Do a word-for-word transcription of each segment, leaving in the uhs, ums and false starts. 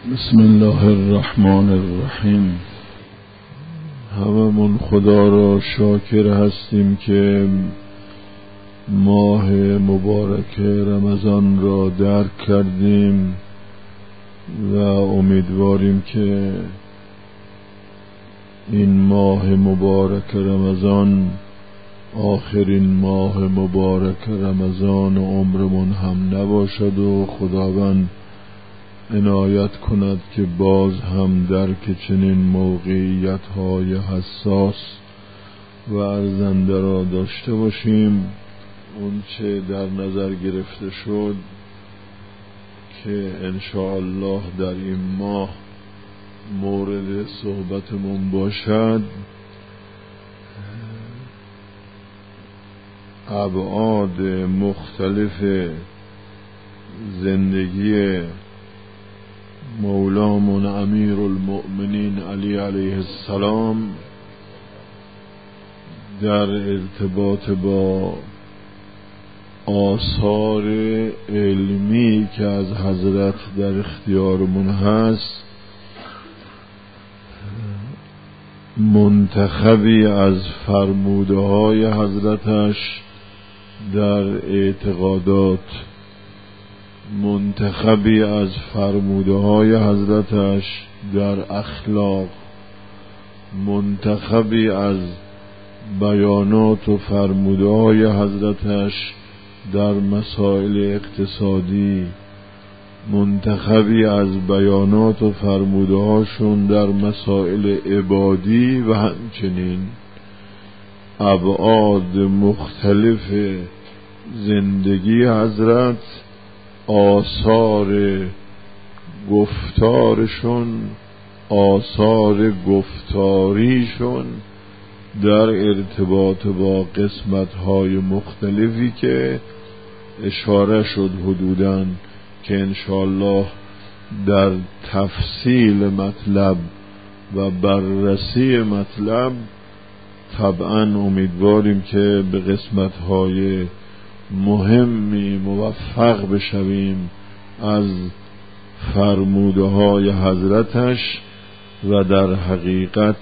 بسم الله الرحمن الرحیم. هممون خدا را شاکر هستیم که ماه مبارک رمضان را درک کردیم و امیدواریم که این ماه مبارک رمضان آخرین ماه مبارک رمضان عمرمون هم نباشد و خداوند عنایت کند که باز هم درک چنین موقعیت های حساس و ارزنده را داشته باشیم. اون چه در نظر گرفته شد که انشاءالله در این ماه مورد صحبتمون باشد، ابعاد مختلف زندگی مولامون امیر المؤمنین علی علیه السلام در ارتباط با آثار علمی که از حضرت در اختیارمون هست، منتخبی از فرموده های حضرتش در اعتقادات، منتخبی از فرموده های حضرتش در اخلاق، منتخبی از بیانات و فرموده های حضرتش در مسائل اقتصادی، منتخبی از بیانات و فرموده هاشون در مسائل عبادی و همچنین ابعاد مختلف زندگی حضرت، آثار گفتارشون، آثار گفتاریشون در ارتباط با قسمت‌های مختلفی که اشاره شد حدوداً که انشاءالله در تفصیل مطلب و بررسی مطلب طبعاً امیدواریم که به قسمت‌های مهمی موفق بشویم از فرموده های حضرتش و در حقیقت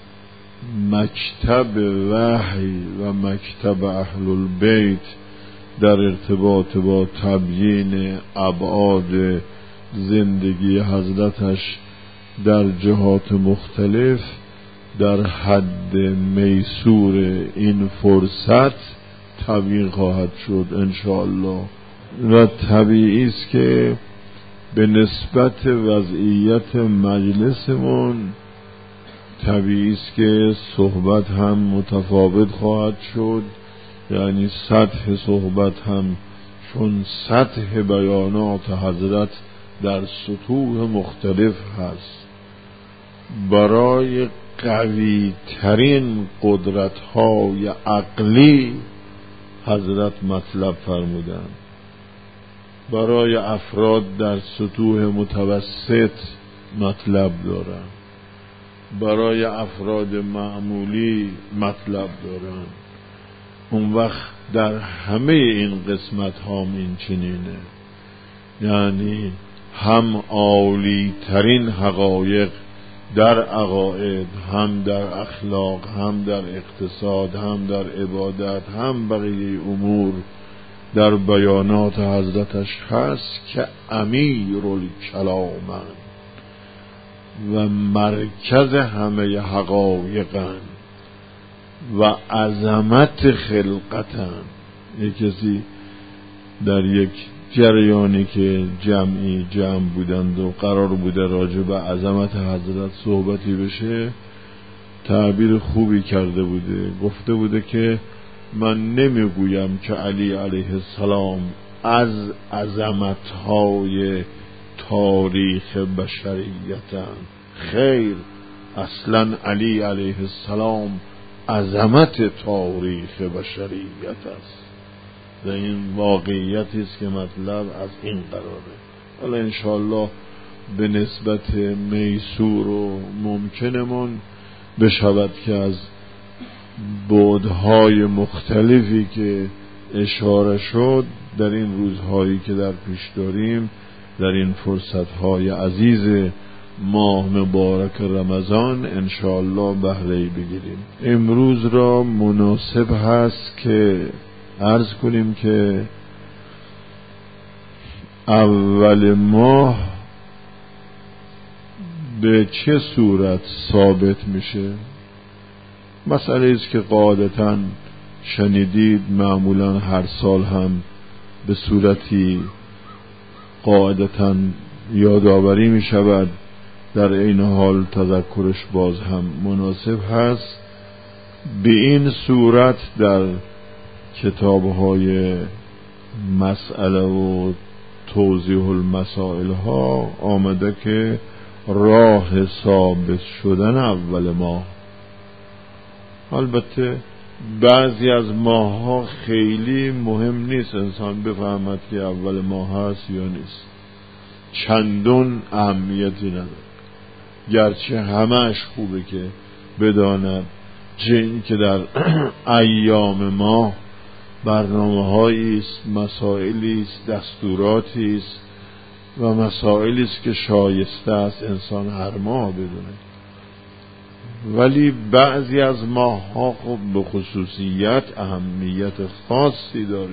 مکتب وحی و مکتب اهل البیت در ارتباط با تبیین ابعاد زندگی حضرتش در جهات مختلف در حد میسور این فرصت تبیین خواهد شد انشاءالله. و طبیعی است که به نسبت وضعیت مجلسمون طبیعی است که صحبت هم متفاوت خواهد شد، یعنی سطح صحبت هم چون سطح بیانات حضرت در سطوح مختلف هست، برای قوی ترین قدرت های عقلی حضرت مطلب فرمودند، برای افراد در سطوح متوسط مطلب دارند، برای افراد معمولی مطلب دارند. اون وقت در همه این قسمت ها این چنینه، یعنی هم عالی ترین حقایق در عقاید، هم در اخلاق، هم در اقتصاد، هم در عبادت، هم بقیه امور در بیانات حضرتش هست که امیر الکلامن و مرکز همه حقایقن و عظمت خلقتن. یک کسی در یک جریانی که جمعی جمع بودند و قرار بوده راجع به عظمت حضرت صحبتی بشه، تعبیر خوبی کرده بوده، گفته بوده که من نمیگویم که علی علیه السلام از عظمتهای تاریخ بشریتن، خیر، اصلا علی علیه السلام عظمت تاریخ بشریت است. و این واقعیتی است که مطلب از این قراره. حالا انشاءالله به نسبت میسور و ممکنمون بشود که از بعدهای مختلفی که اشاره شد در این روزهایی که در پیش داریم در این فرصتهای عزیز ماه مبارک رمضان انشاءالله بهره بگیریم. امروز را مناسب هست که عرض کنیم که اول ماه به چه صورت ثابت میشه؟ مسئله است که قاعدتاً شنیدید معمولاً هر سال هم به صورتی قاعدتاً یادآوری می شود، در این حال تذکرش باز هم مناسب هست. به این صورت در کتاب‌های مسئله و توضیح المسائل ها آمده که راه ثابت شدن اول ماه. البته بعضی از ماه ها خیلی مهم نیست انسان بفهمد که اول ماه هست یا نیست، چندون اهمیتی نداره، گرچه همش خوبه که بداند، چه این که در ایام ماه برنامه هایی است، مسائلی است، دستوراتی است و مسائلی است که شایسته است انسان هر ماه بدونه. ولی بعضی از ماه ها خب به خصوصیت اهمیت خاصی داره،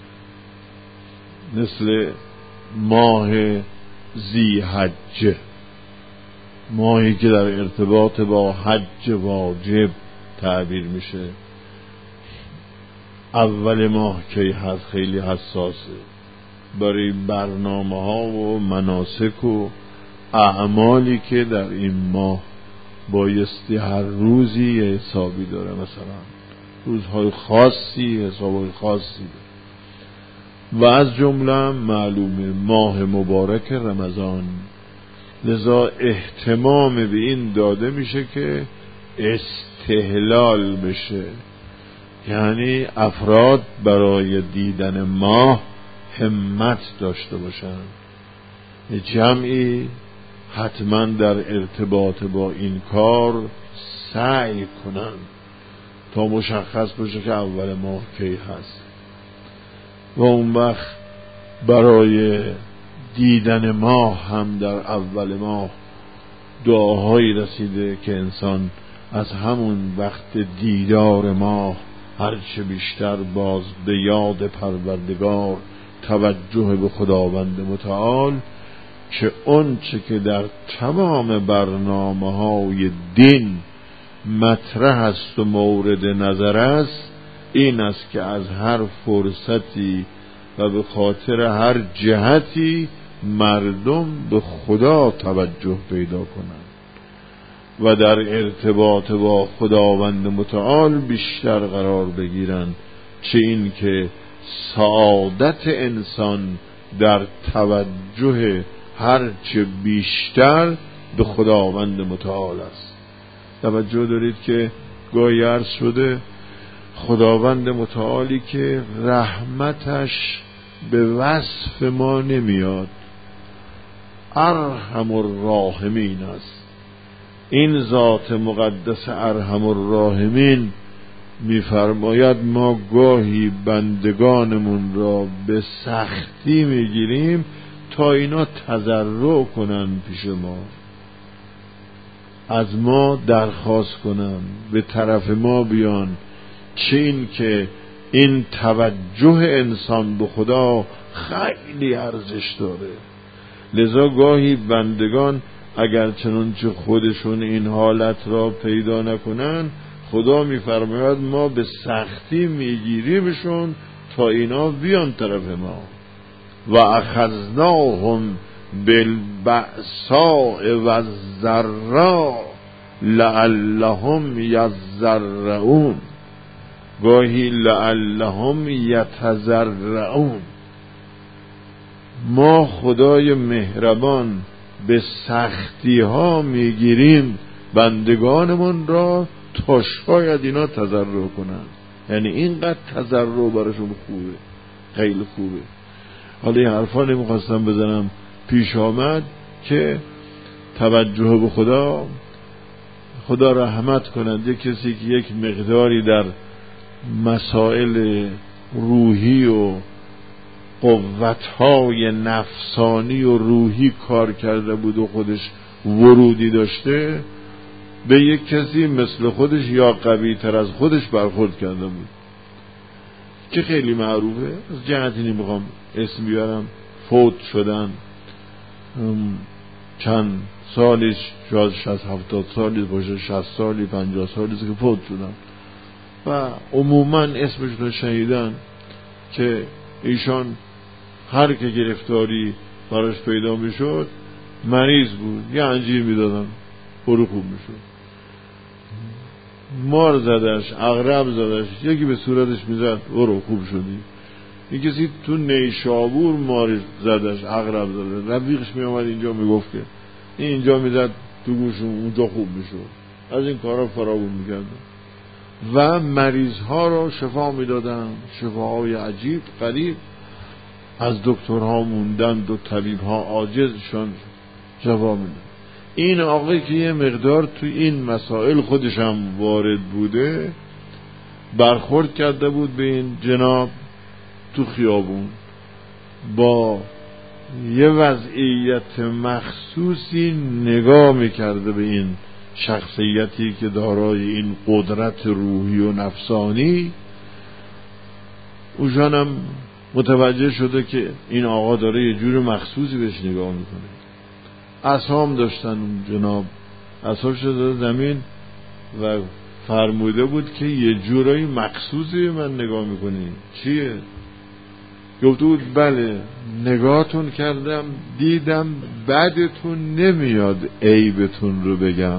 مثل ماه ذی‌حجه، ماهی که در ارتباط با حج واجب تعبیر میشه. اول ماه که هست خیلی حساسه برای برنامه ها و مناسک و اعمالی که در این ماه بایستی هر روزی یه حسابی داره، مثلا روزهای خاصی حسابهای خاصی داره و از جمله معلومه ماه مبارک رمضان. لذا اهتمام به این داده میشه که استهلال بشه، یعنی افراد برای دیدن ماه همت داشته باشن، جمعی حتما در ارتباط با این کار سعی کنن تا مشخص بشه که اول ماه کی هست و اون وقت برای دیدن ماه هم در اول ماه دعاهایی رسیده که انسان از همون وقت دیدار ماه هرچه بیشتر باز به یاد پروردگار، توجه به خداوند متعال، که اون چه که در تمام برنامه های دین مطرح است و مورد نظر است، این است که از هر فرصتی و به خاطر هر جهتی مردم به خدا توجه پیدا کنند و در ارتباط با خداوند متعال بیشتر قرار بگیرند، چه این که سعادت انسان در توجه هرچه بیشتر به خداوند متعال است. توجه دارید که گاهی عرض شده خداوند متعالی که رحمتش به وصف ما نمیاد، ارحم الراحمین است. این ذات مقدس ارحم الراحمین میفرماید ما گاهی بندگانمون را به سختی میگیریم تا اینا تضرع کنن پیش ما، از ما درخواست کنن، به طرف ما بیان، چه این که این توجه انسان به خدا خیلی ارزش داره. لذا گاهی بندگان اگر چنانچه خودشون این حالت را پیدا نکنن، خدا میفرماید ما به سختی میگیریمشون تا اینا بیان طرف ما. و اخذناهم بالبأساء والضراء لعلهم یضرعون، گاهی لعلهم یتضرعون. ما خدای مهربان به سختی ها میگیریم بندگانمون را تا شاید اینا تضرع کنن، یعنی اینقدر تضرع براشون خوبه، خیلی خوبه. حالا این حرفا نمیخواستم بزنم، پیش آمد که توجه به خدا، خدا رحمت کنند یک کسی که یک مقداری در مسائل روحی و قوت‌های نفسانی و روحی کار کرده بود و خودش ورودی داشته، به یک کسی مثل خودش یا قوی تر از خودش برخورد کرده بود که خیلی معروفه. از جهتی نمیخوام اسم بیارم، فوت شدن چند سالیش، شاید شصت هفتاد سالی باشه، شصت سالی پنجاه سالی که فوت شدن و عموما اسمش رو شنیدن که ایشان هر که گرفتاری براش پیدا میشد مریض بود، یه انجیر میدادن برو خوب میشد. مار زدش، عقرب زدش، یکی به صورتش میزد برو خوب شدی. یکی کسی تو نیشابور مار زدش، عقرب زدش، رفیقش میامد اینجا میگفت که این اینجا میزد تو گوشم اونجا خوب میشد. از این کارا فراوون میکردن و مریض ها رو شفا میدادن، شفاهای عجیب غریب. از دکترها موندند و طبیب ها عاجزشان شفا میدن. این آقای که یه مقدار تو این مسائل خودش هم وارد بوده، برخورد کرده بود به این جناب تو خیابون با یه وضعیت مخصوصی نگاه میکرده به این شخصیتی که دارای این قدرت روحی و نفسانی. اوشانم متوجه شده که این آقا داره یه جور مخصوصی بهش نگاه میکنه. اصحاب داشتن اون جناب، اصحاب شده زمین و فرموده بود که یه جورایی مخصوصی من نگاه میکنی. چیه؟ گفته بود بله نگاهتون کردم دیدم بدتون نمیاد عیبتون رو بگم،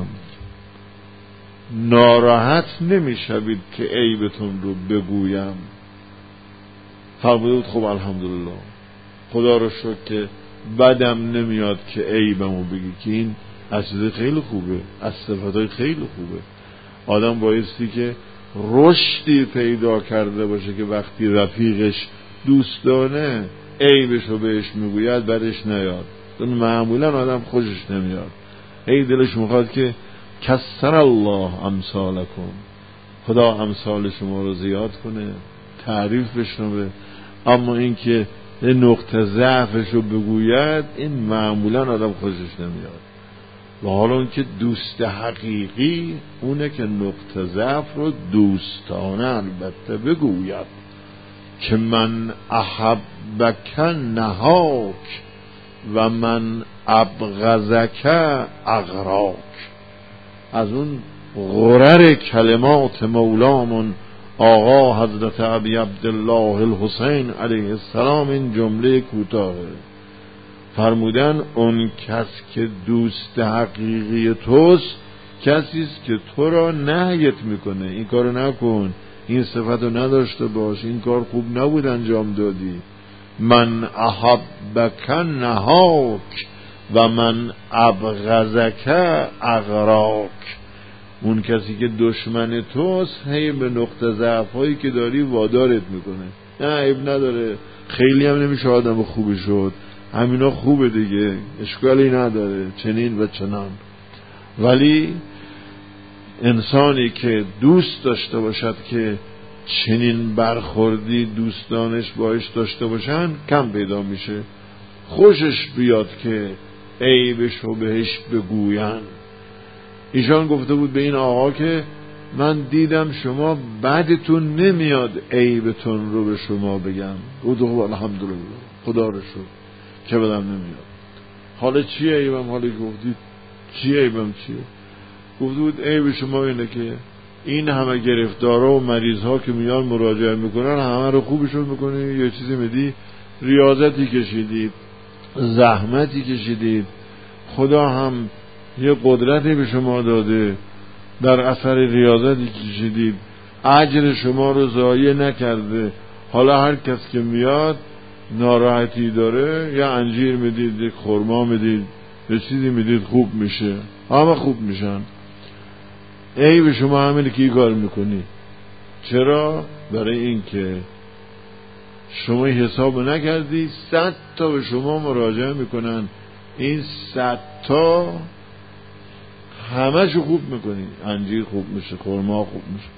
ناراحت نمیشوید که عیبتون رو بگویم. فرموده بود خب الحمدلله، خدا رو شکر که بدم نمیاد که عیبمو بگی، که این از چیز خیلی خوبه، از صفتای خیلی خوبه. آدم بایستی که رشدی پیدا کرده باشه که وقتی رفیقش دوستانه عیبشو بهش میگوید بدش نیاد. اون معمولا آدم خوشش نمیاد، ای دلش میخواد که کسر الله امثالکم، خدا امثال شما رو زیاد کنه، تعریف بشنوه. اما این که نقطه ضعفشو بگوید این معمولا آدم خوشش نمیاد. و حالا اون که دوست حقیقی اونه که نقطه ضعف رو دوستانه البته بگوید که من احبک نهاک و من ابغضک اغراک. از اون غرر کلمات مولامون آقا حضرت ابی عبدالله الحسین علیه السلام این جمله کوتاه فرمودن اون کس که دوست حقیقی توست کسیست که تو را نهیت میکنه این کارو نکن، این صفتو نداشته باش، این کار خوب نبود انجام دادی. من احبک نهاک و من ابغضک اغراک. اون کسی که دشمن توست هی به نقطه ضعف هایی که داری وادارت میکنه. نه عیب نداره، خیلی هم نمیشه آدم خوبی شد، همینا خوبه دیگه، اشکالی نداره، چنین و چنان. ولی انسانی که دوست داشته باشد که چنین برخوردی دوستانش باش داشته باشن کم پیدا میشه. خوشش بیاد که عیبشو بهش بگوین. ایشان گفته بود به این آقا که من دیدم شما بعدتون نمیاد عیبتون رو به شما بگم. او دو الحمدلله، خدا رو شکر که بدم نمیاد. حالا چیه عیبم؟ حالا گفتید چیه عیبم چیه؟ گفته بود عیب شما اینه که این همه گرفتارا و مریض-ها که میان مراجعه میکنن همه رو خوبشون میکنی، یه چیزی میدی، ریاضتی کشیدید، زحمتی کشیدید، خدا هم یه قدرتی به شما داده، در اثر ریاضتی کشیدید، اجر شما رو ضایع نکرده. حالا هر کس که میاد ناراحتی داره یا انجیر میدید، یک خرما میدید، یه چیزی میدید، خوب میشه، همه خوب میشن. ای به شما همینه که این کار میکنی. چرا؟ برای این که شما حساب نکردی صد تا به شما مراجعه میکنن، این صد تا همه شو خوب میکنی، انجیر خوب میشه، خرما خوب میشه.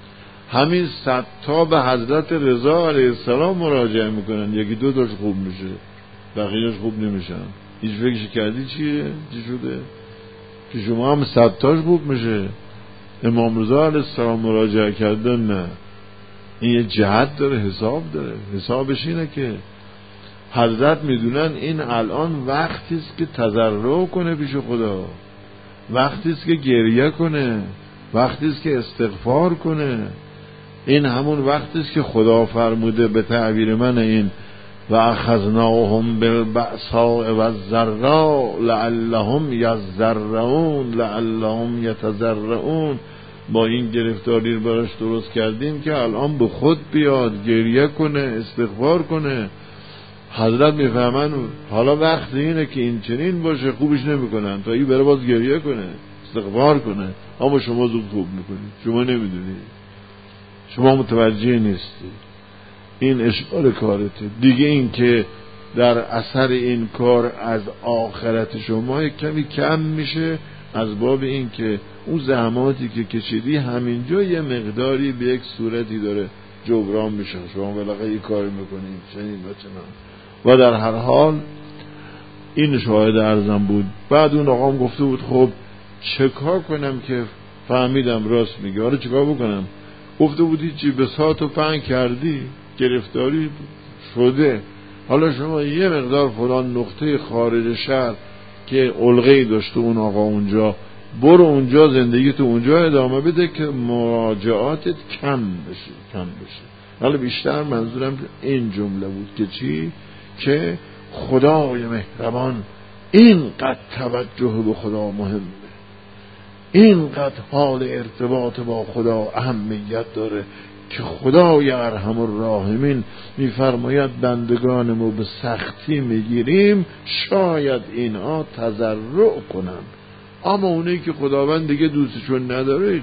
همین صد تا به حضرت رضا علیه السلام مراجعه میکنن، یکی دو تاش خوب میشه، بقیه‌اش خوب نمیشن. هیچ فکرش کردی چیه؟ چی شده؟ که شما هم صد تاش خوب میشه. امام رضا علیه السلام مراجعه کردن، نه، این یه جهت داره، حساب داره. حسابش اینه که حضرت میدونن این الان وقتی است که تضرع کنه پیش خدا، وقتی است که گریه کنه، وقتی است که استغفار کنه. این همون وقتی است که خدا فرموده به تعبیر من این و اخذناهم بالبأساء والضراء لعلهم یضرعون لعلهم یتضرعون. با این گرفتاری رو براش درست کردیم که الان به خود بیاد، گریه کنه، استغفار کنه. حضرت میفهمن حالا وقت اینه که این چنین باشه، خوبش نمیکنن تا این بره باز گریه کنه، استغفار کنه. اما شما زود خوب میکنید، شما نمیدونید، شما متوجه نیستی، این اشغال کارته دیگه. این که در اثر این کار از آخرت شما کمی کم میشه، از باب این که اون زحماتی که کشیدی همینجا یه مقداری به یک صورتی داره جبران میشه. شما بالاخره یه کاری میکنید چنین و چنان. و در هر حال این شاهد ارزم بود. بعد اون آقام گفته بود خب چه کار کنم که فهمیدم راست میگه، حالا چه کار بکنم؟ گفته بودی چی بساط و پنگ کردی، گرفتاری شده، حالا شما یه مقدار فلان نقطه خارج شهر که علقه‌ای داشته اون آقا اونجا، برو اونجا زندگی تو اونجا ادامه بده که مراجعاتت کم بشه کم بشه. حالا بیشتر منظورم این جمله بود که چی؟ که خدای مهربان اینقدر توجه به خدا مهمه، اینقدر حال ارتباط با خدا اهمیت داره که خدای ارحم الراحمین میفرماید بندگانمو به سختی میگیریم شاید اینها تضرع کنن، اما اونایی که خداوند دیگه دوستشون نداره چی؟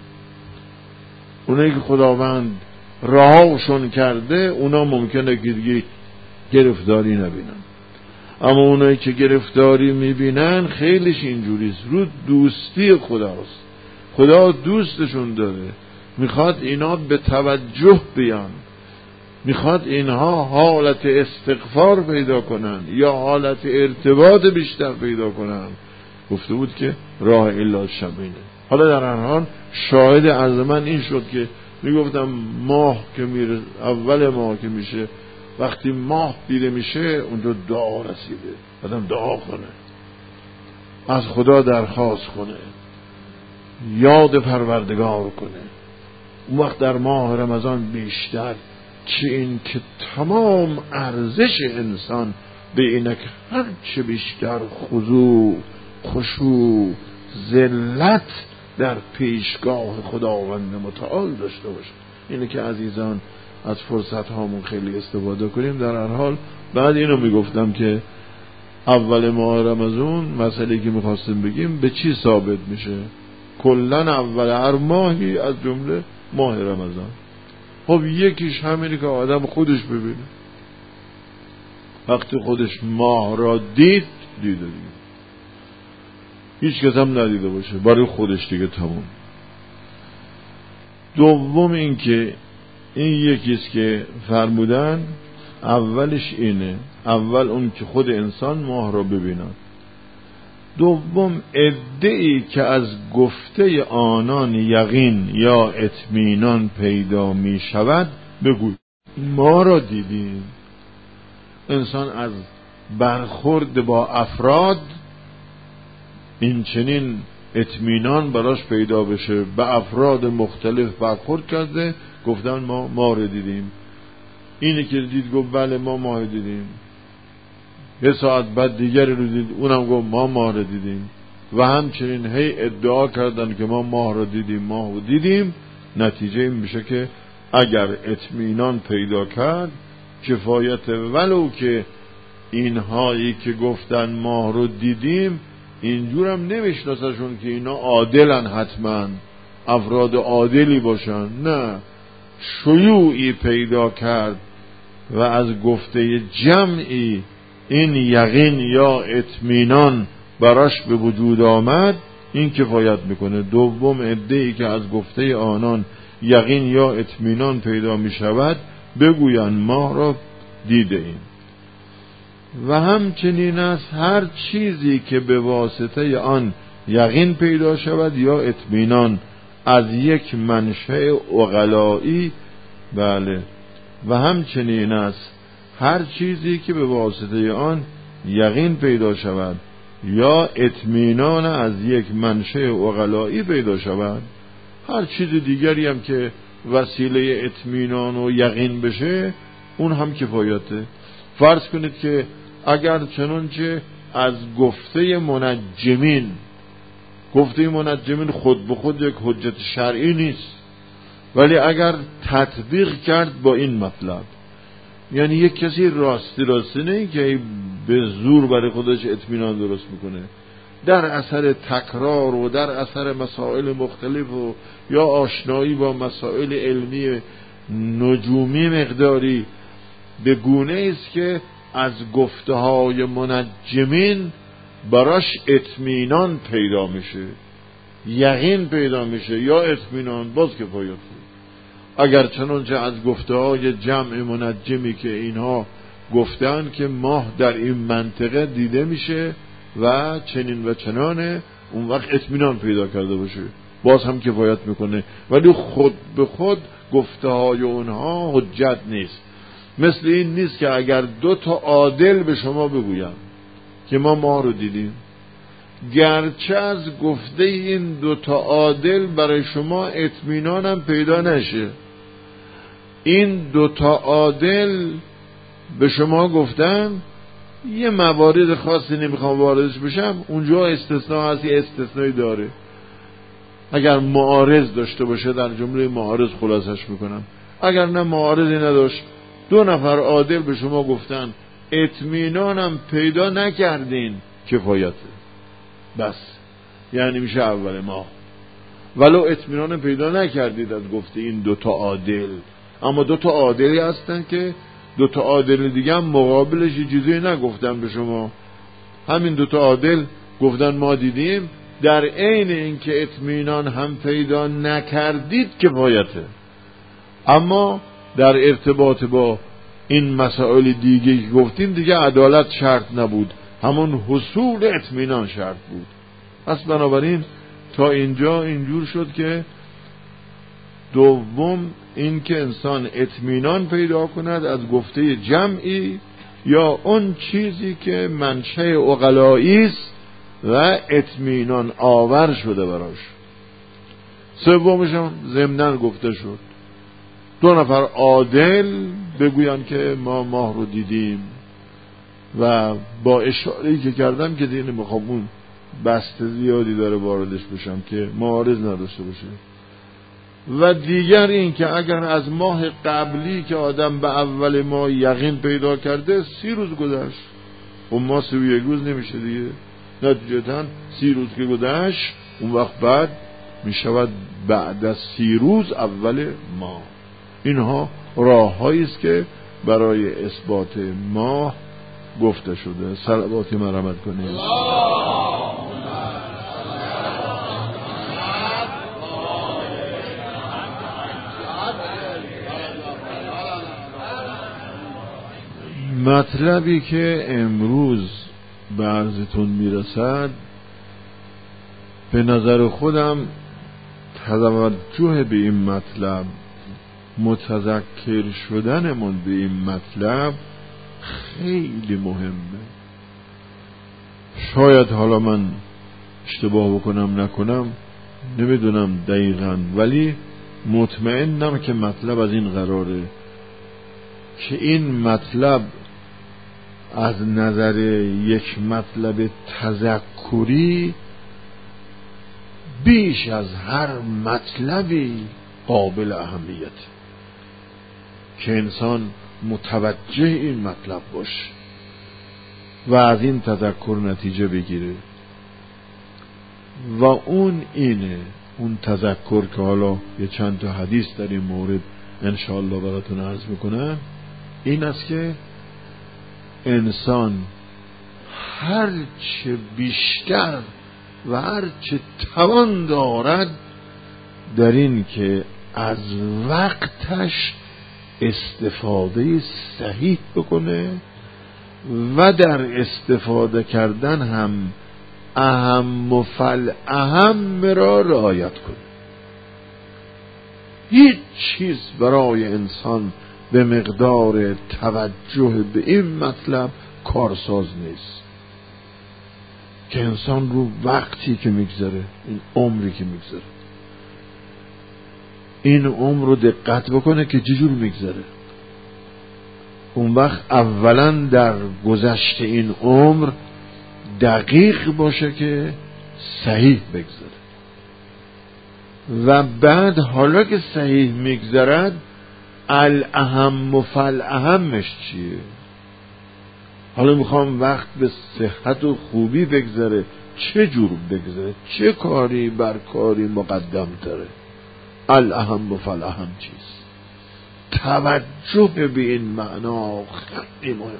اونایی که خداوند رهاشون کرده اونا ممکنه که دیگه گرفتاری نبینن، اما اونایی که گرفتاری میبینن خیلیش اینجوریست، رو دوستی خداست، خدا دوستشون داره، میخواد اینا به توجه بیان، میخواد اینها حالت استغفار پیدا کنن یا حالت ارتباط بیشتر پیدا کنن. گفته بود که راه الا شبینه. حالا در هر حال شاهد از من این شد که میگفتم ماه که میره، اول ماه که میشه، وقتی ماه دیده میشه اونجا دعا رسیده، آدم دعا کنه، از خدا درخواست کنه، یاد پروردگار کنه. اون وقت در ماه رمضان بیشتر چه این که تمام ارزش انسان به اینه که هر چه بیشتر خضوع، خشوع، ذلت در پیشگاه خداوند متعال داشته باشه. اینه که عزیزان از فرصت هامون خیلی استفاده کنیم. در هر حال بعد اینو میگفتم که اول ماه رمضان مسئله که میخواستیم بگیم به چی ثابت میشه؟ کلن اول هر ماهی از جمله ماه رمضان. خب یکیش همینه که آدم خودش ببینه، وقتی خودش ماه را دید دیده دیگه، هیچ کس هم ندیده باشه برای خودش دیگه تمام. دوم این که این یکیست که فرمودن اولش اینه، اول اون که خود انسان ماه را ببیند، دوم عده‌ای که از گفته آنان یقین یا اطمینان پیدا می شود بگوی ما را دیدیم. انسان از برخورد با افراد این چنین اطمینان براش پیدا بشه، به افراد مختلف برخورد کرده، گفتن ما ما را دیدیم. اینی که دید گفت بله ما ما دیدیم، یه ساعت بعد دیگری رو دید اونم گفت ما ماه رو دیدیم، و همچنین هی ادعا کردن که ما ماه رو دیدیم ماه رو دیدیم. نتیجه این میشه که اگر اطمینان پیدا کرد کفایت، ولو که اینهایی که گفتن ماه رو دیدیم اینجورم نمیشناسشون که اینا عادلن، حتما افراد عادلی باشن، نه، شیوعی پیدا کرد و از گفته جمعی این یقین یا اطمینان براش به وجود آمد، این کفایت میکنه. دوم عده‌ای که از گفته آنان یقین یا اطمینان پیدا می شود بگویند ماه را دیده ایم. و همچنین است هر چیزی که به واسطه آن یقین پیدا شود یا اطمینان از یک منشأ عقلایی، بله، و همچنین است هر چیزی که به واسطه آن یقین پیدا شود یا اطمینان از یک منشأ عقلایی پیدا شود. هر چیز دیگری هم که وسیله اطمینان و یقین بشه اون هم کفایته. فرض کنید که اگر چنانچه از گفته منجمین، گفته منجمین خود به خود یک حجت شرعی نیست، ولی اگر تطبیق کرد با این مطلب، یعنی یک کسی راستی راستی نه که به زور برای خودش اطمینان درست میکنه، در اثر تکرار و در اثر مسائل مختلف و یا آشنایی با مسائل علمی نجومی مقداری به گونه است که از گفته های منجمین براش اطمینان پیدا میشه، یقین پیدا میشه یا اطمینان، باز کفایت. اگر چنانچه از گفته های جمع منجمی که اینها گفتن که ماه در این منطقه دیده میشه و چنین و چنانه، اون وقت اطمینان پیدا کرده باشه، باز هم کفایت میکنه، ولی خود به خود گفته های اونها حجت نیست. مثل این نیست که اگر دو تا عادل به شما بگویم که ما ماه رو دیدیم، گرچه از گفته این دو تا عادل برای شما اطمینانم پیدا نشه، این دو تا عادل به شما گفتن یه موارد خاصی نمیخوام واردش بشم، اونجا استثناء هست، یه استثنایی داره. اگر معارض داشته باشه در جمله معارض خلاصش میکنم، اگر نه معارضی نداشت، دو نفر عادل به شما گفتن اطمینانم پیدا نکردین، کفایته، بس، یعنی میشه اول ماه. ولو اطمینان پیدا نکردید از گفته این دوتا عادل، اما دوتا عادلی هستن که دوتا عادل دیگه هم مقابلش یه چیزی نگفتن به شما، همین دوتا عادل گفتن ما دیدیم، در عین اینکه اطمینان هم پیدا نکردید کفایته. اما در ارتباط با این مسائل دیگه که گفتیم دیگه عدالت شرط نبود، همون حصول اطمینان شرط بود. پس بنابراین تا اینجا اینجور شد که دوم این که انسان اطمینان پیدا کند از گفته جمعی یا اون چیزی که منشأ عقلایی است و اطمینان آور شده براش. سومش هم ضمناً گفته شد دو نفر عادل بگویند که ما ماه رو دیدیم، و با اشاره‌ای که کردم که دیگه نمیخوام اون بسته زیادی داره واردش بشم که معارض نداشته باشه. و دیگر این که اگر از ماه قبلی که آدم به اول ماه یقین پیدا کرده سی روز گذشت، اون ماه سی و یک روز نمیشه دیگه، نتیجتاً سی روز که گذشت اون وقت بعد میشود بعد از سی روز اول ماه. اینها راه‌هایی است که برای اثبات ماه گفته شده. صلواتی مرحمت کنید. مطلبی که امروز به عرضتون میرسد به نظر خودم توجه به این مطلب، متذکر شدنمون به این مطلب خیلی مهمه. شاید حالا من اشتباه بکنم نکنم نمیدونم دقیقاً، ولی مطمئنم که مطلب از این قراره که این مطلب از نظر یک مطلب تذکری بیش از هر مطلبی قابل اهمیت، که انسان متوجه این مطلب باشه و از این تذکر نتیجه بگیره. و اون اینه، اون تذکر که حالا یه چند تا حدیث در این مورد انشاءالله براتون عرض میکنم، این است که انسان هر چه بیشتر و هر چه توان دارد در این که از وقتش استفاده صحیح بکنه و در استفاده کردن هم اهم و فل اهم را رعایت کنه. هیچ چیز برای انسان به مقدار توجه به این مطلب کارساز نیست که انسان رو وقتی که میگذره، این عمری که میگذره، این عمر رو دقت بکنه که چجور میگذره. اون وقت اولا در گذشت این عمر دقیق باشه که صحیح بگذره و بعد حالا که صحیح میگذرد الاهم و فالاهمش چیه. حالا میخوام وقت به صحت و خوبی بگذره، چه جور بگذره، چه کاری بر کاری مقدم تره. الاهم و فالاهم چیست؟ توجه به این معنا خیلی مهم.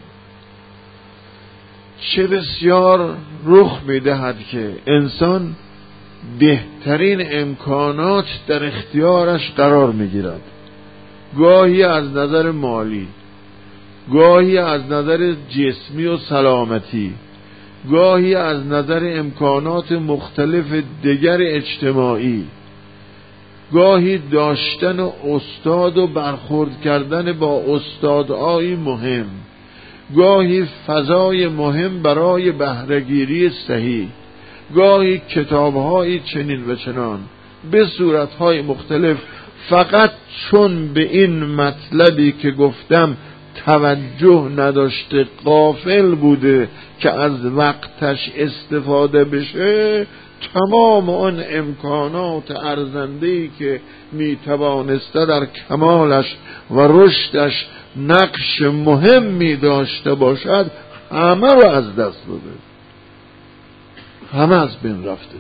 چه بسیار رخ میدهد که انسان بهترین امکانات در اختیارش قرار میگیرد، گاهی از نظر مالی، گاهی از نظر جسمی و سلامتی، گاهی از نظر امکانات مختلف دیگر اجتماعی، گاهی داشتن استاد و برخورد کردن با استادهای مهم، گاهی فضای مهم برای بهره‌گیری صحیح، گاهی کتاب‌های چنین و چنان به صورت‌های مختلف. فقط چون به این مطلبی که گفتم توجه نداشته، غافل بوده که از وقتش استفاده بشه، تمام آن امکانات ارزنده‌ای که میتوانسته در کمالش و رشدش نقش مهمی داشته باشد همه رو از دست داده، همه از بین رفته.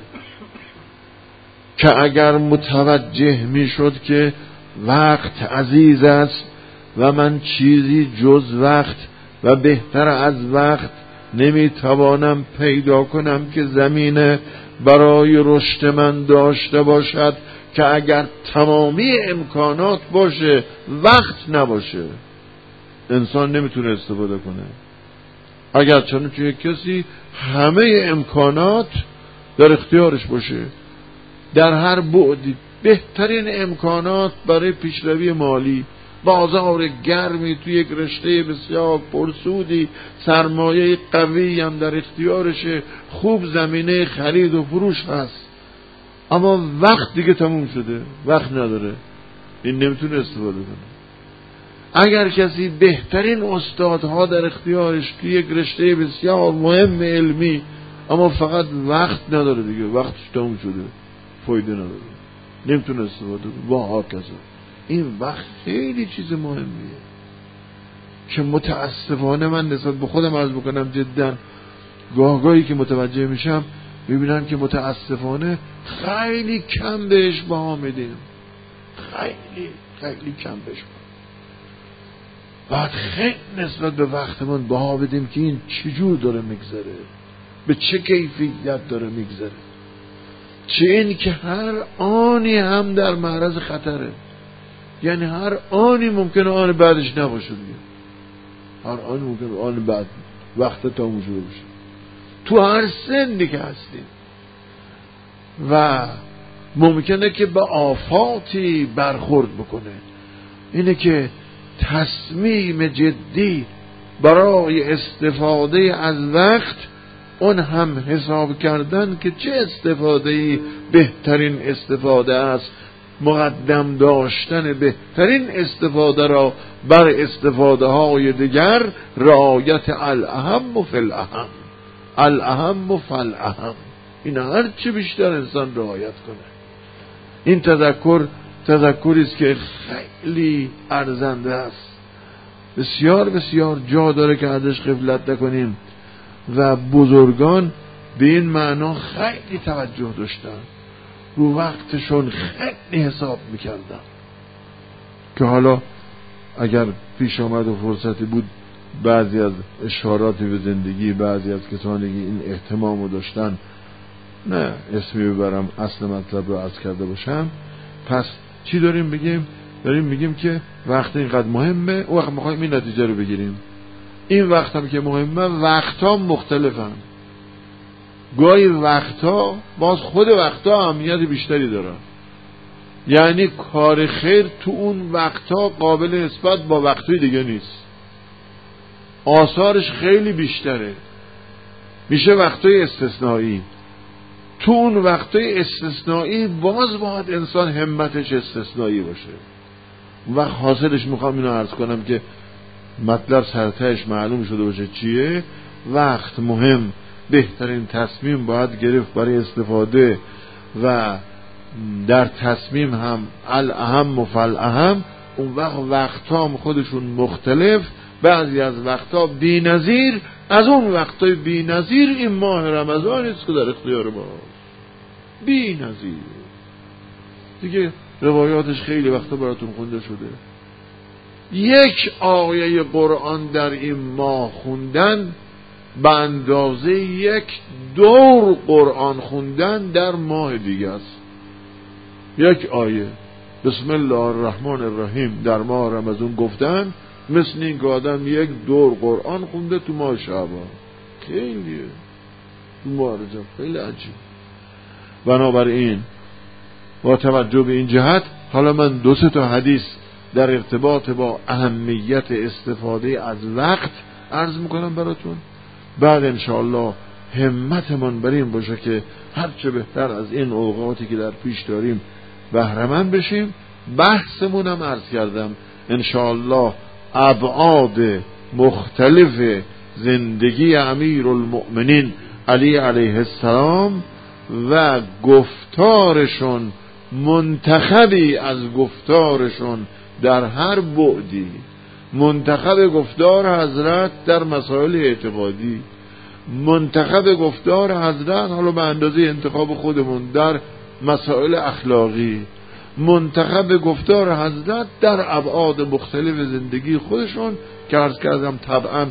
که اگر متوجه میشد که وقت عزیز است و من چیزی جز وقت و بهتر از وقت نمیتوانم پیدا کنم که زمینه برای رشد من داشته باشد، که اگر تمامی امکانات باشه وقت نباشه انسان نمیتونه استفاده کنه. اگر چنانچه کسی همه امکانات در اختیارش باشه، در هر بعدی بهترین امکانات برای پیشروی مالی، بازار گرمی توی یک رشته بسیار پرسودی، سرمایه قوی هم در اختیارشه، خوب زمینه خرید و فروش هست، اما وقت دیگه تموم شده، وقت نداره، این نمیتونه استفاده کنه. اگر کسی بهترین استادها در اختیارش توی یک رشته بسیار مهم علمی، اما فقط وقت نداره دیگه، وقتش تموم شده، فایده نداره، نمیتونه استفاده کنه و هاکذا. این وقت خیلی چیز مهمیه که متاسفانه من نسبت به خودم عرض بکنم جدا گاهگاهی که متوجه میشم میبینم که متاسفانه خیلی کم بهش بها میدیم، خیلی خیلی کم بهش بها. بعد خیلی نسبت به وقتمون بها بدیم که این چجور داره میگذره، به چه کیفیت داره میگذره، چه این که هر آنی هم در معرض خطره. یعنی هر آنی ممکنه آن بعدش نباشه دیگه، هر آنی ممکنه آن بعد وقت تموم شده باشه، تو هر سنی که هستیم، و ممکنه که به آفاتی برخورد بکنه. اینه که تصمیم جدی برای استفاده از وقت، اون هم حساب کردن که چه استفاده‌ای بهترین استفاده است، مقدم داشتن بهترین استفاده را بر استفاده های دیگر، رعایت الاهم و فالاهم، الاهم و فالاهم. این هر چی بیشتر انسان رعایت کنه. این تذکر تذکری است که خیلی ارزنده است، بسیار بسیار جا داره که ازش غفلت نکنیم. و بزرگان به این معنا خیلی توجه داشتن، رو وقتشون خیلی حساب میکردن، که حالا اگر پیش آمد و فرصتی بود بعضی از اشاراتی به زندگی بعضی از کسانی که این اهتمامو داشتن، نه اسمی ببرم، اصل مطلب رو عرض کرده باشم، پس چی داریم بگیم؟ داریم میگیم که وقت اینقدر مهمه، اون وقت میخوایم این نتیجه رو بگیریم. این وقت هم که مهمه، وقت ها مختلفن. گاهی وقت ها باز خود وقت ها اهمیت بیشتری دارن، یعنی کار خیر تو اون وقت ها قابل نسبت با وقت های دیگه نیست، آثارش خیلی بیشتره، میشه وقت های استثنایی. تو اون وقت های استثنایی باز باید انسان همتش استثنایی باشه. وقت حاصلش میخوام اینو عرض کنم که مطلب سرتش معلوم شده باشه چیه. وقت مهم، بهترین تصمیم باید گرفت برای استفاده و در تصمیم هم الاهم و فالاهم. اون وقت وقتها هم خودشون مختلف، بعضی از وقتها بی نظیر. از اون وقتای بی نظیر این ماه رمضان است که در اختیار ما بی نظیر دیگه. روایاتش خیلی وقتا براتون خونده شده. یک آیه قرآن در این ماه خوندن به اندازه یک دور قرآن خوندن در ماه دیگه است. یک آیه بسم الله الرحمن الرحیم در ماه رمضان گفتن مثل این که آدم یک دور قرآن خونده تو ماه شعبان. خیلیه تو ماه رجب، خیلی عجیب. بنابراین با توجه به این جهت حالا من دو سه تا حدیث در ارتباط با اهمیت استفاده از وقت عرض میکنم براتون. بعد انشاءالله همتمون بر این باشه که هرچه بهتر از این اوقاتی که در پیش داریم بهره‌مند بشیم. بحثمون هم عرض کردم انشاءالله ابعاد مختلف زندگی امیرالمؤمنین علی علیه السلام و گفتارشون، منتخبی از گفتارشون در هر بعدی. منتخب گفتار حضرت در مسائل اعتقادی، منتخب گفتار حضرت حالا به اندازه انتخاب خودمون در مسائل اخلاقی، منتخب گفتار حضرت در ابعاد مختلف زندگی خودشون که عرض کردم طبعا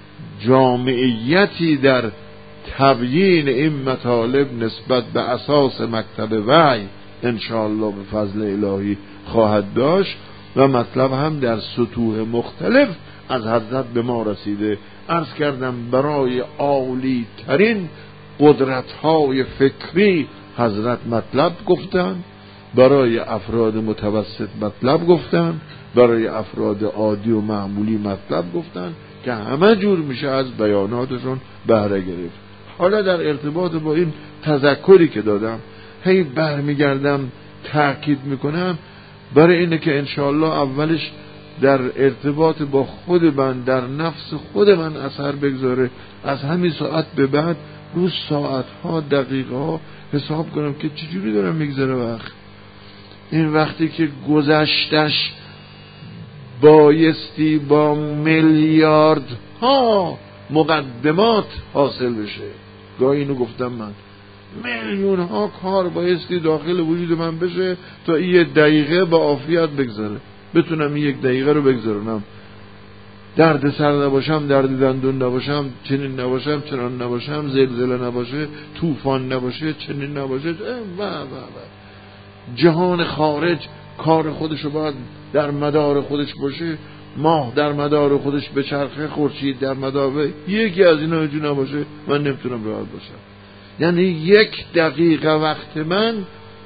جامعیتی در تبیین این مطالب نسبت به اساس مکتب وحی انشاءالله به فضل الهی خواهد داشت و مطلب هم در سطوح مختلف از حضرت به ما رسیده. عرض کردم برای عالی ترین قدرت های فکری حضرت مطلب گفتن، برای افراد متوسط مطلب گفتن، برای افراد عادی و معمولی مطلب گفتن که همه جور میشه از بیاناتشون بهره گرفت. حالا در ارتباط با این تذکری که دادم هی برمیگردم تأکید میکنم برای اینه که انشاءالله اولش در ارتباط با خود من، در نفس خود من اثر بگذاره. از همین ساعت به بعد روز ساعتها دقیقه ها حساب کنم که چجوری دارم میگذره وقت. این وقتی که گذشتش بایستی با میلیارد ها مقدمات حاصل بشه. گاهی اینو گفتم من، میلیون ها کار بایستی داخل وجود من بشه تا این دقیقه با عافیت بگذره، بتونم یک دقیقه رو بگذارم، درد سر نباشم، درد دندون نباشم، چنین نباشم، چنان نباشم، زلزله نباشه، طوفان نباشه، چنین نباشه و و و جهان خارج کار خودشو باید در مدار خودش باشه، ماه در مدار خودش به چرخه، خورشید در مدار. یکی از اینا جو نباشه من نمیتونم راحت باشم. یعنی یک دقیقه وقت من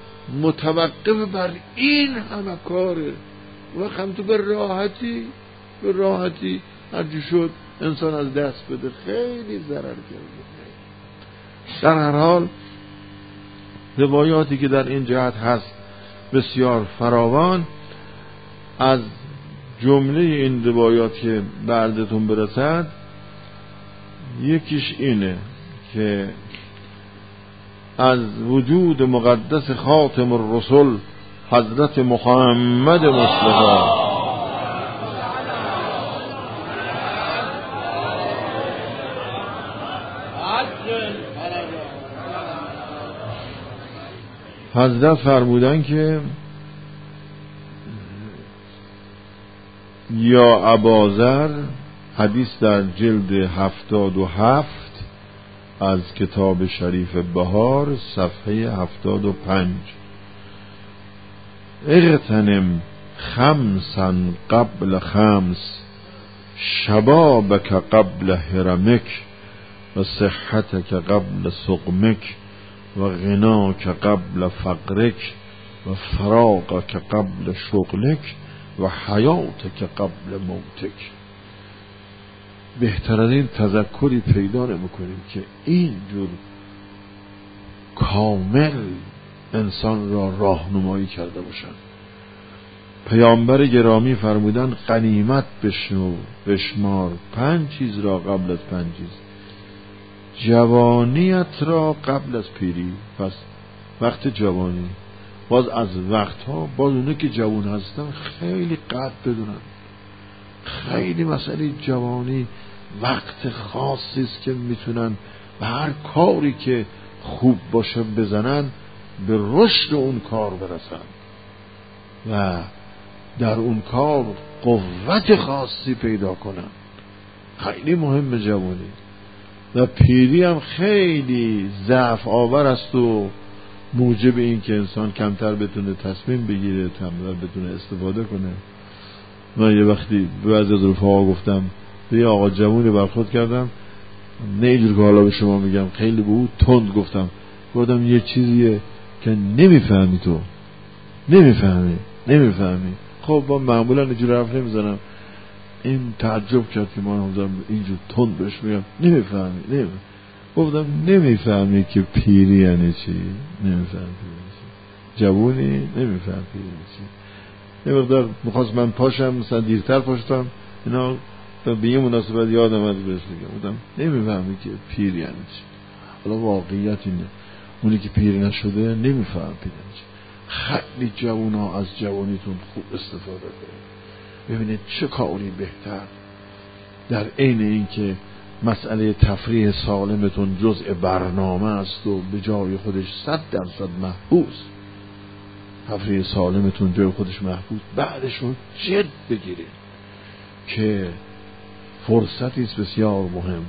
متوقف بر این همه کاره. وقت تو به راحتی به راحتی هرچی شد انسان از دست بده، خیلی ضرر کرده. در هر حال روایاتی که در این جهت هست بسیار فراوان. از جمله این روایات که بردتون برسد یکیش اینه که از وجود مقدس خاتم الرسل حضرت محمد مصطفی حضرت فرمودن که یا ابازر، حدیث در جلد هفتاد و هفت از کتاب شریف بهار صفحه هفتاد و پنج، اغتنم خمسا قبل خمس، شبابک قبل هرمک، و صحتک قبل سقمک، و غناک قبل فقرک، و فراغک قبل شغلک، و حیاتک قبل موتک. بهتر از این تذکری پیدا نمی کنیم که اینجور کامل انسان را راهنمایی کرده باشند. پیامبر گرامی فرمودن غنیمت بشنو بشمار پنج چیز را قبل از پنج چیز، جوانیت را قبل از پیری. پس وقت جوانی، باز از وقتها باز اونه که جوان هستن خیلی قدر بدونن. خیلی مسئله جوانی وقت خاصی است که میتونن به هر کاری که خوب باشه بزنن، به رشد اون کار برسن و در اون کار قوت خاصی پیدا کنن. خیلی مهم جوانی. و پیری هم خیلی ضعف آور است و موجب این که انسان کمتر بتونه تصمیم بگیره، کمتر بتونه استفاده کنه. من یه وقتی به بعضی از رفقا گفتم، به یه آقا جوانی برخورد کردم، نه اینجور که حالا به شما میگم، خیلی به او تند گفتم گفتم یه چیزیه که نمیفهمی، تو نمیفهمی نمیفهمی خب با معمولا اینجور حرف نمیزنم. این تعجب کرد که من همزم اینجور تند بهش میگم نمیفهمی نمیفهمی گفتم نمیفهمی که پیری یعنی چی؟ نمیفهمی پیری یعنی چی؟ جوونی نمیفهم پیری یعنی چی؟ یه مقدار میخواست من پاشم، مثلا دیرتر پاشتم، اینا به یه مناسبت یادم از بهش بگم بودم نمیفهمی که پیر یعنی چی. حالا واقعیت اینه، اونی که پیر نشده نمیفهم پیر یعنی چی. خیلی جوان ها از جوانیتون خوب استفاده کنید. ببینید چه کاری بهتر در عین این که مسئله تفریح سالمتون جزء برنامه است و به جای خودش صد درصد محبوس، تفریح سالمتون جای خودش محبوس، بعدش رو جد بگیرید که فرصتی است بسیار مهم.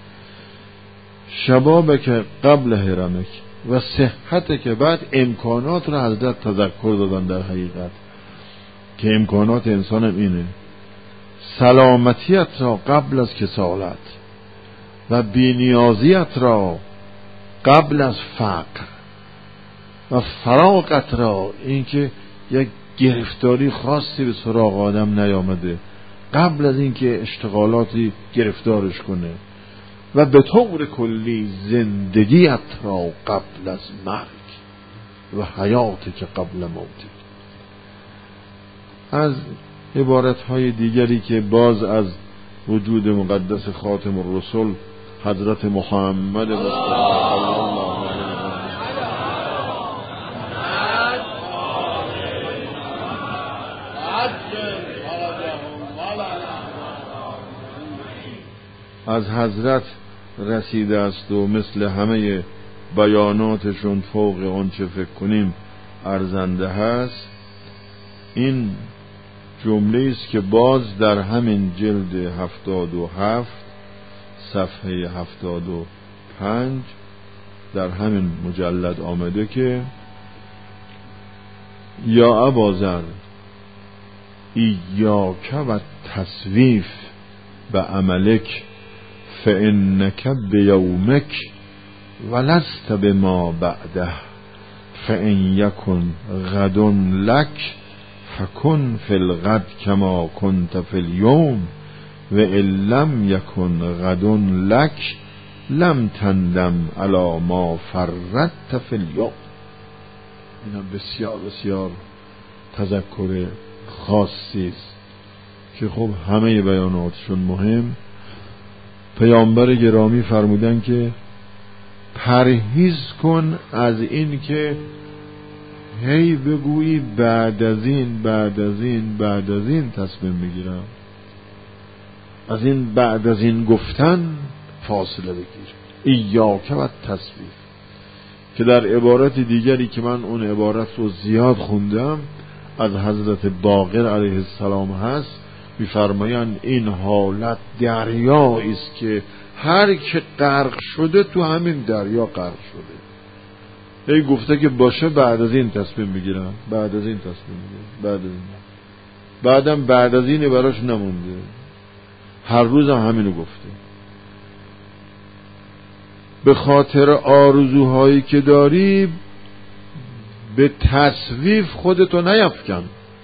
شبابک قبل هرمک و صحت که بعد امکانات رو حضرت تذکر دادن. در حقیقت که امکانات انسان هم اینه، سلامتیت را قبل از کسالت و بی‌نیازیت را قبل از فقر و فراغت را، اینکه یک گرفتاری خاصی به سراغ آدم نیامده قبل از اینکه اشتغالاتی گرفتارش کنه، و به طور کلی زندگیت را قبل از مرگ و حیاتی که قبل موتی. از عبارتهای دیگری که باز از وجود مقدس خاتم الرسل حضرت محمد مصطفی صلی الله علیه از حضرت رسیده است و مثل همه بیاناتشون فوق آنچه فکر کنیم ارزنده هست. این جمله است که باز در همین جلد هفتاد و هفت صفحه هفتاد و پنج در همین مجلد آمده که یا ابازر ایاک و تصویف به عملک فانک بیومک ولست بما بعده فان یکن غد لک فکن فی الغد کما کنت فی الیوم و ان لم یکن غد لک لم تندم علی ما فرطت فی الیوم. اینا بسیار بسیار تذکر خاصی است که خب همه بیاناتشون مهم. پیامبر گرامی فرمودن که پرهیز کن از این که هی بگویی بعد از این بعد از این بعد از این تصمیم میگیرم. از این بعد از این گفتن فاصله بگیر. ایاک و تصویف، که در عبارت دیگری که من اون عبارت رو زیاد خوندم از حضرت باقر علیه السلام هست، می‌فرمایند این حالت دریایی است که هر که غرق شده تو همین دریا غرق شده. هی گفته که باشه بعد از این تصمیم بگیرم، بعد از این تصمیم بگیرم، بعد از این، بعدم بعد از این براش نمونده، هر روز هم همینو گفته. به خاطر آرزوهایی که داری به تصویف خودتو نیفکن،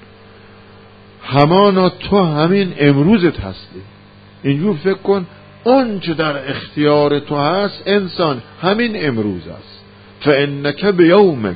همانا تو همین امروزت هستی. اینجور فکر کن اون چه در اختیار تو هست انسان همین امروز است. فانک بیومک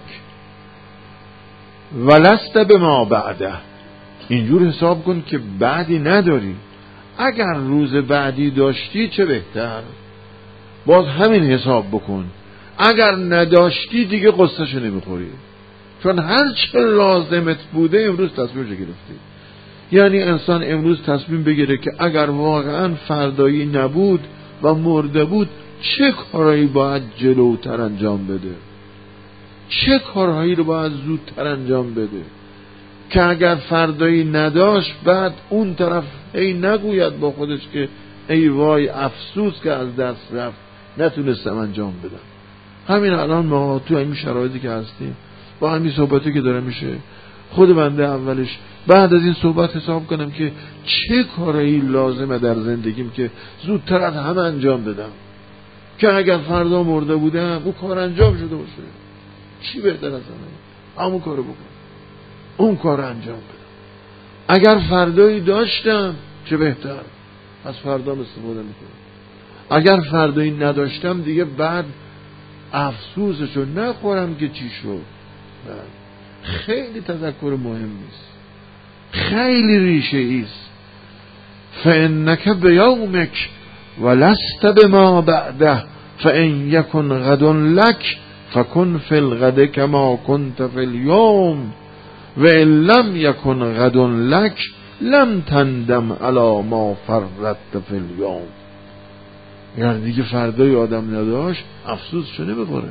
ولست بما بعده. اینجور حساب کن که بعدی نداری. اگر روز بعدی داشتی چه بهتر، باز همین حساب بکن. اگر نداشتی دیگه قصه‌شو نمیخوری، چون هر چه لازمت بوده امروز تصمیمش گرفتی. یعنی انسان امروز تصمیم بگیره که اگر واقعا فردایی نبود و مرده بود چه کارهایی باید جلوتر انجام بده، چه کارهایی رو باید زودتر انجام بده، که اگر فردایی نداشت بعد اون طرف ای نگوید با خودش که ای وای افسوس که از دست رفت نتونستم انجام بدم. همین الان ما تو این شرایطی که هستیم با همین صحبتی که داره میشه، خود بنده اولش بعد از این صحبت حساب کنم که چه کارایی لازمه در زندگیم که زودتر از همه انجام بدم، که اگر فردا مرده بودم اون کار انجام شده باشه. چی بهتر از همه؟ همون کارو بکنم، اون کار انجام بدم. اگر فردایی داشتم چه بهتر، از فردام استفاده میکنم. اگر فردایی نداشتم دیگه بعد افسوسشو نخورم که چی شد. خیلی تذکر مهم نیست، خیلی ریشه ایست. فانک بیومک ولست بما بعده فان یکن غد لک فکن فی الغد کما کنت فی اليوم وان لم یکن غد لک لم تندم علی ما فرطت فی اليوم. یعنی دیگه فردای آدم نداشت افسوسشو نمیخوره.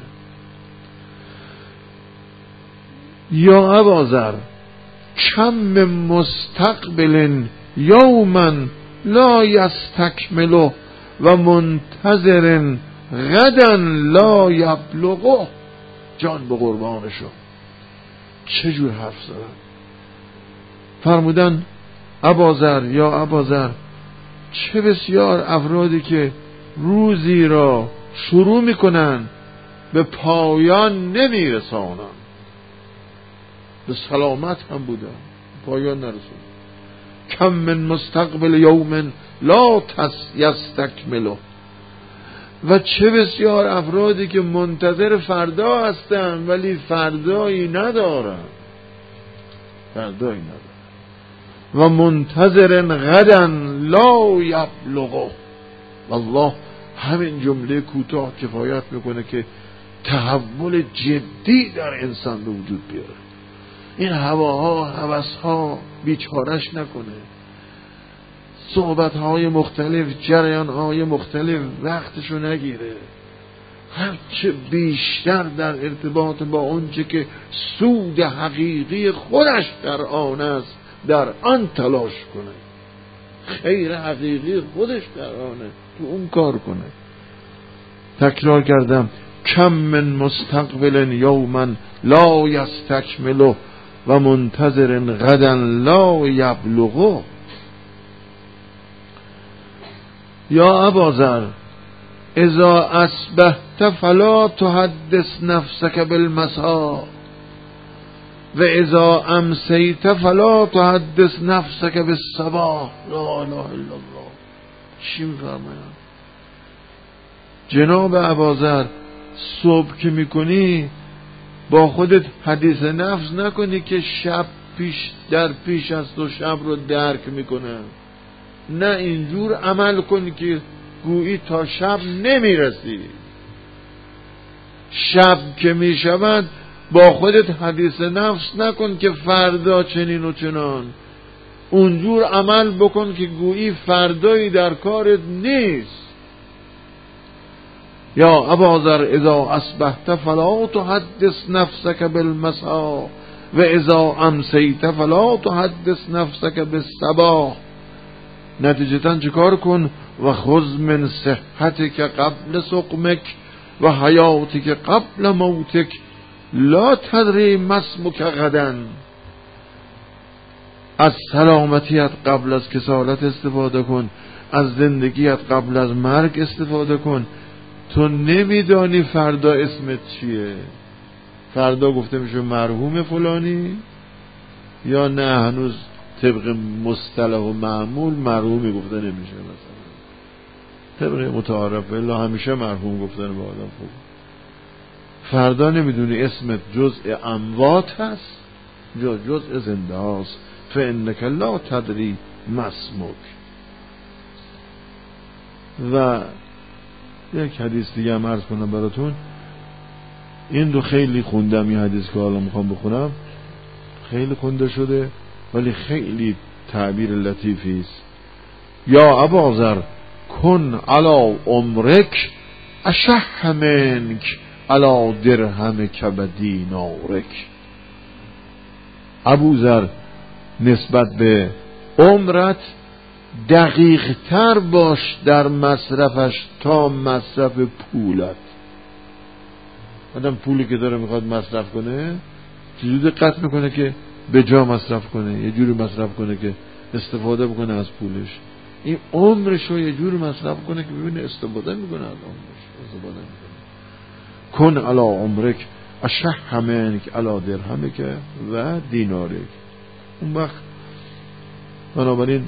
یا ابازر کم مستقبل یوما لا یستکمله و منتظر غدا لا یبلغه. جان به قربانشو، چجور حرف زدن. فرمودن ابازر یا ابازر چه بسیار افرادی که روزی را شروع میکنن به پایان نمیرسانن، به سلامت هم بودن پایان نرسون. کم من مستقبل یوم لا یستکمله. و چه بسیار افرادی که منتظر فردا هستن ولی فردایی ندارن، فردایی ندارن. و منتظر غدا لا یبلغه. والله همین جمله کوتاه کفایت میکنه که تحول جدی در انسان به وجود بیاره. این هواها هوسها بیچارش نکنه. صحبتهای مختلف، جریانهای مختلف وقتشو نگیره. هرچه بیشتر در ارتباط با اونچه که سود حقیقی خودش در آن است در آن تلاش کنه. خیر حقیقی خودش در آنه تو اون کار کنه. تکرار کردم کم من مستقبل یوما لا یستکمله و منتظر غدا لا یبلغه. یا ابازر اذا اصبحت فلا تحدث نفسك بالمساء و اذا امسیت فلا تحدث نفسك بالصباح. لا اله الا الله. چی میفرمایم؟ جناب ابازر صبح که میکنی با خودت حدیث نفس نکنی که شب پیش در پیش است و شب رو درک میکنه. نه، اینجور عمل کنی که گویی تا شب نمیرسی. شب که میشود با خودت حدیث نفس نکن که فردا چنین و چنان. اونجور عمل بکن که گویی فردایی در کارت نیست. یا ابازر اذا اصبحت فلا تحدث نفسك بالمساء و اذا امسیت فلا تحدث نفسك بالصباح. نتیجتاً چیکار کن؟ و خذ من صحتك قبل سقمك و حیاتك قبل موتك لا تدری ما اسمک غدا. از سلامتیت قبل از کسالت استفاده کن، از زندگیت قبل از مرگ استفاده کن. تو نمیدانی فردا اسمت چیه. فردا گفته میشه مرحوم فلانی، یا نه هنوز طبق مصطلح و معمول مرحومی گفته نمیشه. مثلا طبق متعارف الا همیشه مرحوم گفتن به آدم خوب. فردا نمیدونی اسمت جزء اموات هست یا جزء زنده هاست. فانک لا تدری ما اسمک. و یک حدیث دیگه هم عرض کنم براتون. این رو خیلی خوندم، این حدیث که حالا میخوام بخونم خیلی خونده شده ولی خیلی تعبیر لطیفی است. یا ابازر کن علی عمرک اشح منک علی درهمک و دینارک. ابوذر نسبت به عمرت دقیق تر باش در مصرفش تا مصرف پولت. آدم پولی که داره میخواد مصرف کنه چجوری دقت میکنه که به جا مصرف کنه، یه جوری مصرف کنه که استفاده بکنه از پولش. این عمرش رو یه جوری مصرف کنه که ببینه استفاده میکنه از عمرش، استفاده میکنه. کن علی عمرک اشح منک علی درهمک و دینارک. اون وقت بنابراین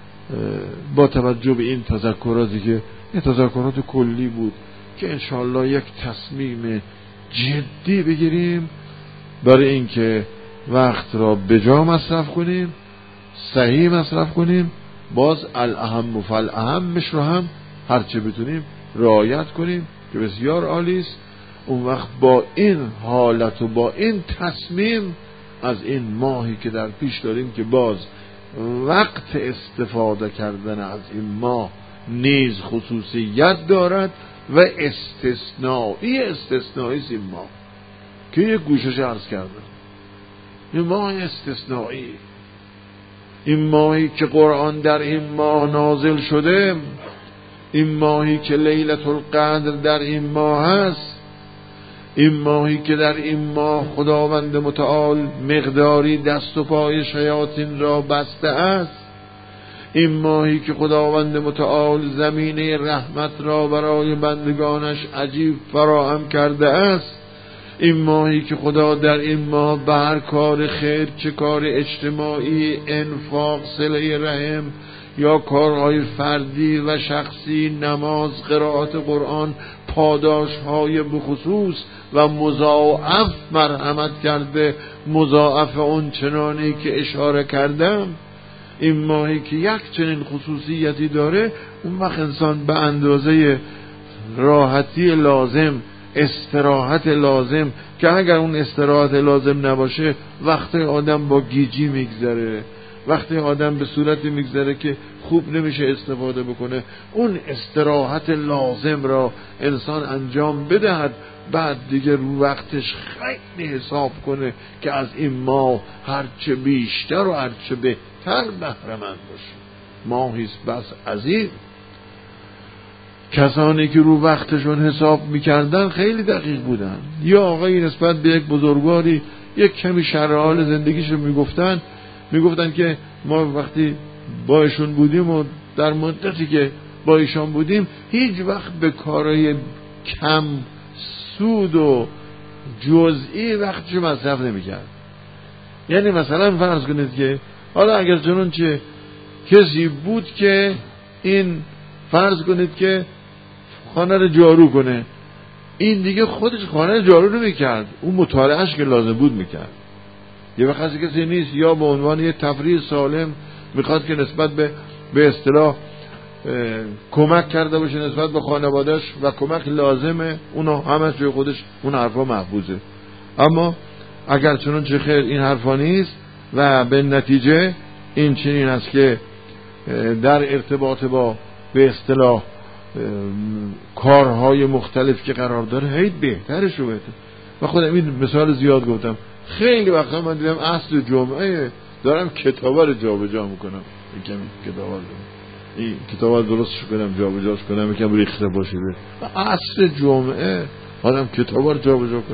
با توجه به این تذکراتی که این تذکرات کلی بود که انشاءالله یک تصمیم جدی بگیریم برای اینکه وقت را به جا مصرف کنیم، صحیح مصرف کنیم، باز الاهم و فالاهمش رو هم هرچه بتونیم رعایت کنیم که بسیار عالی است. اون وقت با این حالت و با این تصمیم از این ماهی که در پیش داریم که باز وقت استفاده کردن از این ماه نیز خصوصیت دارد و استثنایی استثنایی این ماه که یک گوشش عرض کردم. این ماه استثنایی، این ماهی که قرآن در این ماه نازل شده، این ماهی که لیلة القدر در این ماه هست، این ماهی که در این ماه خداوند متعال مقداری دست و پای شیاطین را بسته است، این ماهی که خداوند متعال زمینه رحمت را برای بندگانش عجیب فراهم کرده است، این ماهی که خدا در این ماه به هر کار خیر، چه کار اجتماعی، انفاق، صله رحم یا کارهای فردی و شخصی، نماز، قرائت قرآن، پاداش‌های بخصوص و مضاعف مرحمت کرده، مضاعف اون چنانی که اشاره کردم. این ماهی که یک چنین خصوصیتی داره، اون وقت انسان به اندازه راحتی لازم، استراحت لازم، که اگر اون استراحت لازم نباشه وقت آدم با گیجی میگذره، وقتی آدم به صورتی میگذره که خوب نمیشه استفاده بکنه. اون استراحت لازم را انسان انجام بدهد، بعد دیگه رو وقتش خیلی حساب کنه که از این ماه هرچه بیشتر و هرچه بهتر بهره مند باشه. ماهیست بس عظیم. کسانی که رو وقتشون حساب میکردن خیلی دقیق بودن. یا آقایی نسبت به یک بزرگواری یک کمی شرح حال زندگیشو میگفتن، میگفتن که ما وقتی با ایشون بودیم و در مدتی که با ایشون بودیم هیچ وقت به کارهای کم سود و جزئی وقتشو مصرف نمیکرد. یعنی مثلا فرض کنید که حالا اگر چنانچه کسی بود که این فرض کنید که خانه رو جارو کنه، این دیگه خودش خانه رو جارو نمیکرد، اون مطالعهش که لازم بود میکرد. یه وقت کسی نیست یا به عنوان یه تفریح سالم میخواد که نسبت به به اصطلاح کمک کرده باشه نسبت به خانوادهش و کمک لازمه، اونو همه جای خودش اون حرفا محفوظه. اما اگر چنانچه خیر این حرفا نیست و به نتیجه این چنین است که در ارتباط با به اصطلاح کارهای مختلف که قرار داره هی بهترش رو بهتر. و خودم این مثال زیاد گفتم، خیلی وقتا من دیدم اصل جمعه دارم کتابا رو جا به جا میکنم، یکم کتابا رو این کتابا درستش کنم، جا به جاش کنم، یکم ریخته باشه. و اصل جمعه آدم کتابا رو جا به جا کنه.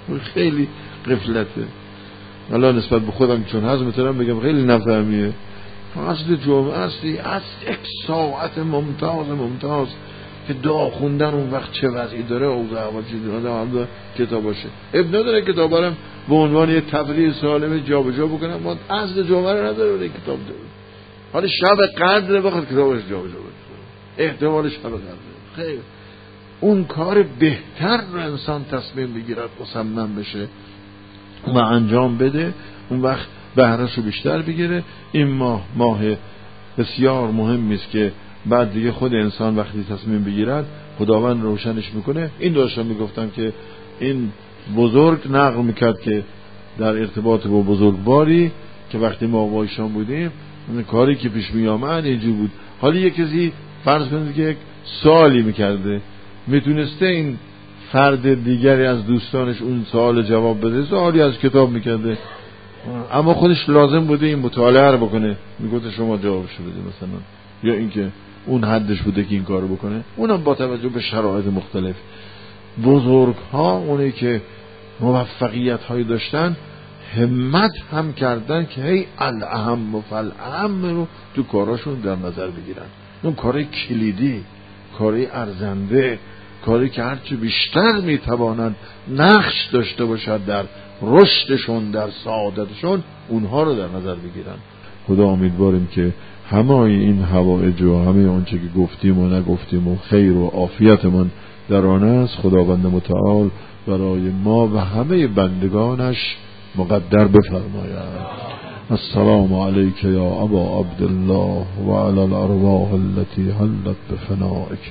خیلی غفلته. حالا نسبت به خودم چون هست میتونم بگم خیلی نفهمیه. قصد جمعه هستی از یک ساعت ممتاز ممتاز که دعا خوندن اون وقت چه وضعی داره او زحمت چیزی آدم کتاب باشه. اب نداره کتاب برم به عنوان یه تفریح سالم جابجا بکنم، ما قصد جمعه رو نداره ولی کتاب داره. حالا شب قدر بخواد کتابش جابجا بکنه، احتمال شب قدر خیلی اون کار بهتر رو انسان تصمیم بگیرد، مصمم بشه و انجام بده، اون وقت بهره‌شو رو بیشتر بگیره. این ماه ماه بسیار مهمی است که بعد دیگه خود انسان وقتی تصمیم بگیرد خداوند روشنش میکنه. این داشتم میگفتم که این بزرگ نقل میکرد که در ارتباط با بزرگواری که وقتی ما با ایشان بودیم اون کاری که پیش می آمد اینجوری بود. حالا یک کسی فرض کنید که یک سوالی میکرده، میتونسته این فرد دیگری از دوستانش اون سوال جواب بده، سوالی از کتاب میکرده، اما خودش لازم بوده این مطالعه رو بکنه، میگفت شما جوابش بده مثلا، یا اینکه اون حدش بوده که این کارو بکنه. اونم با توجه به شرایط مختلف. بزرگ ها اونی که موفقیت هایی داشتن همت هم کردن که هی الاهم و فالاهم رو تو کاراشون در نظر بگیرن. اون کار کلیدی، کار ارزنده، کاری که هرچی بیشتر میتوانند نقش داشته باشد در رشدشون، در سعادتشون، اونها رو در نظر بگیرن. خدا امیدواریم که همه این حوائج و همه آنچه که گفتیم و نگفتیم و خیر و عافیتمان در آن است، خداوند متعال برای ما و همه بندگانش مقدر بفرماید. السلام علیک یا ابا عبدالله و علی الارواح التي حلت بفنائک.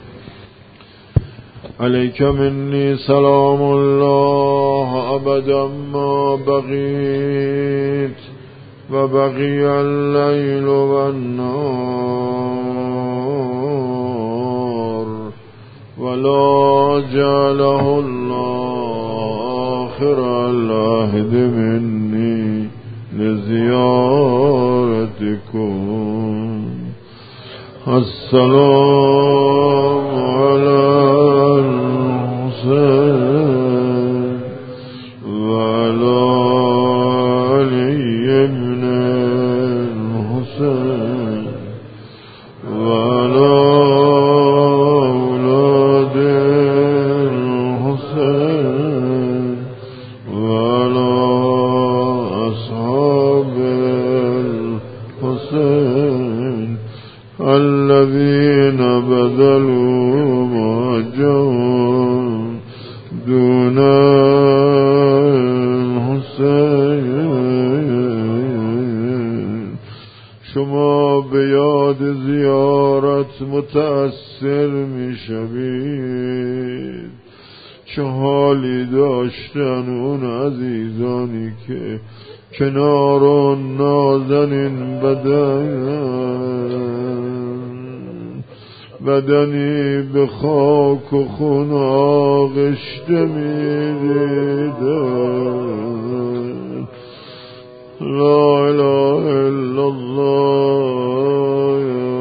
علیک منی سلام الله ابدا ما بقیت و بقی اللیل و النار ولا جعله الله آخر العهد منی لزیارتکم. السلام علی الحسین و علی علی ابن الحسین و علی اولاد الحسین و علی اصحاب الحسین الذين بذلوا مهجهم دون الحسين. شما به یاد زیارت متأثر می شوید. چه حالی داشتن اون عزیزانی که کنار اون نازنین بدن بدنی به خاک و خون آغشته می دیدن. لا اله الا الله.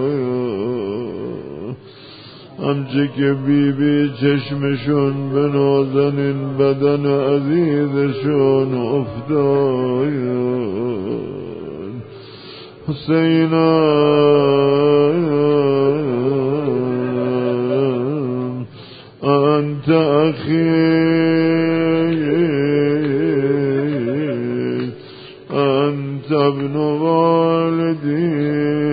آنچه که بی بی چشمشون به نازنین بدن عزیزشون افتاد. حسینم انت اخی انت ابن والدی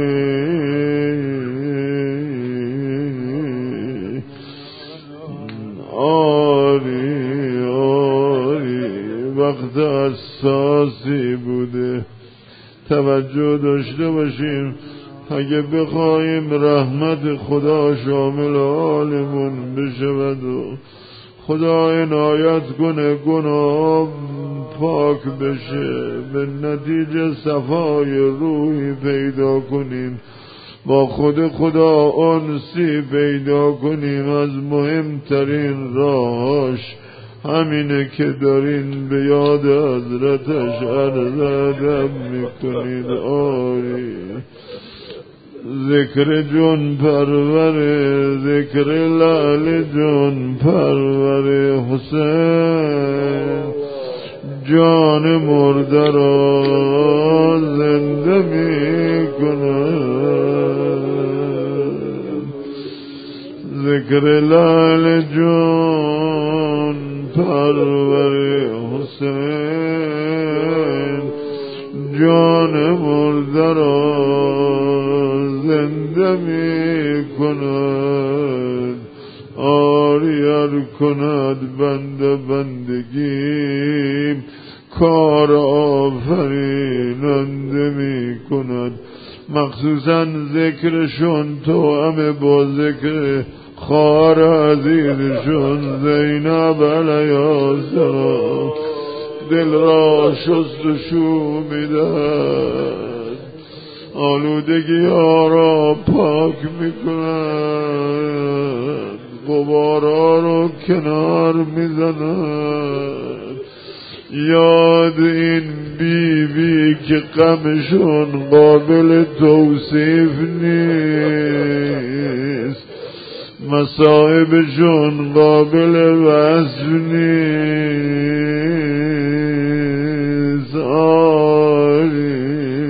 آری آری. وقت اساسی بوده، توجه داشته باشیم. اگه بخوایم رحمت خدا شامل حالمون بشود و خدا عنایت کنه گناه پاک بشه، به نتیجه صفای روحی پیدا کنیم، با خود خدا انسی پیدا کنیم، از مهمترین راهاش همینه که دارین به یاد حضرتش عرض ادب میکنید. آری ذکر جون پروره، ذکر لعل جون پروره حسین، جان مرده را زنده می کند. ذکر لعل جون پروره حسین، جان مرده را زنده می کند. آریر کند بنده بندگی، کار آفریننده می کند. مخصوصا ذکرشون تو همه با ذکر خار عزیزشون زینب علیه السلام دل را شست و شو میدهد، آلودگی ها را پاک میکند، غبارا رو کنار میزند. یاد این بی بی که غمشون قابل توصیف نیست، مصائبشون قابل وصف نیست. آری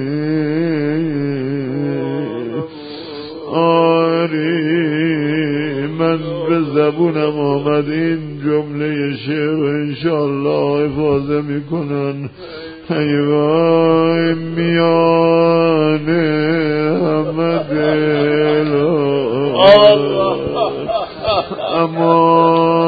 آری من به زبونم آمد این جمله شعر و انشاءالله حفاظه میکنن. ای وای میانه همه دل اما